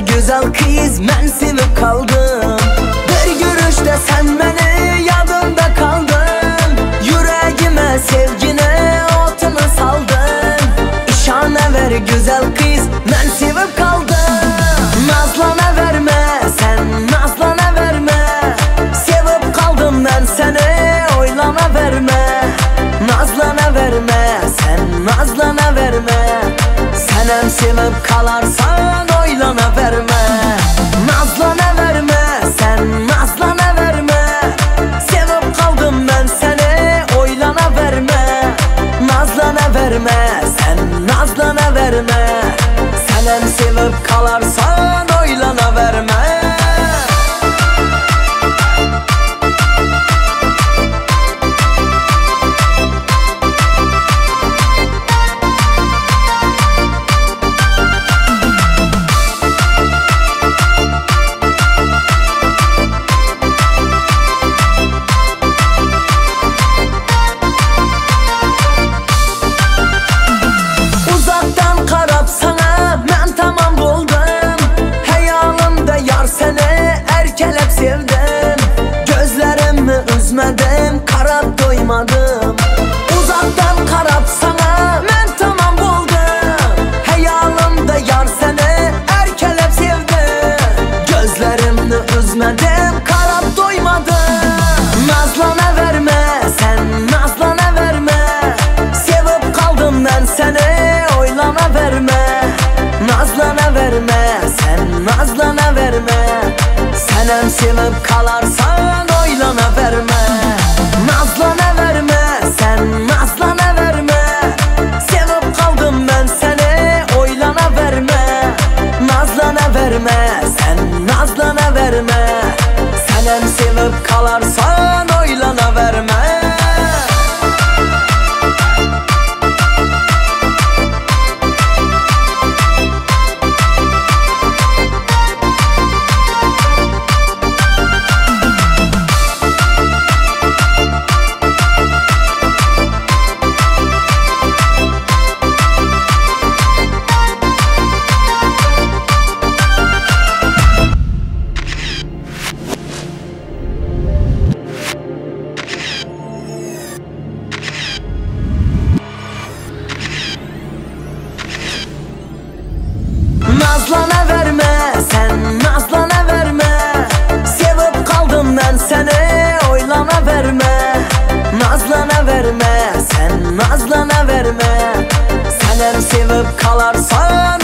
güzel kız, mən sevib kaldım. Bir görüşte sen beni yadımda kaldın. Yüreğime sevgine otunu saldın. İşana ver güzel kız, mən sevib kaldım. Nazlana verme, sen nazlana verme. Sevib kaldım ben seni, oylana verme. Nazlana verme, sen nazlana verme. Senem sevib kalarsan oylana verme. Nazlana verme, sen nazlana verme. Sevib kaldım ben seni, oylana verme. Nazlana verme, sen nazlana verme. Senem sevib kalarsan oylana verme. Üzmedim, karab doymadım. Uzaktan karab sana ben tamam buldum. Hayalımda yar seni erkelep sevdim. Gözlerimni üzmedim, karab doymadım. Nazlana verme, sen nazlana verme. Sevip kaldım ben seni, oylana verme. Nazlana verme, sen nazlana verme. Senem sevip kalarsan oylana verme. Nazlana verme, sen nazlana verme. Sevip kaldım ben seni, oylana verme. Nazlana verme, sen nazlana verme. Senem sevip kalarsan oylana verme. Nazlana verme, sen nazlana verme. Sevip kaldım ben seni, oylana verme. Nazlana verme, sen nazlana verme. Senem sevip kalarsan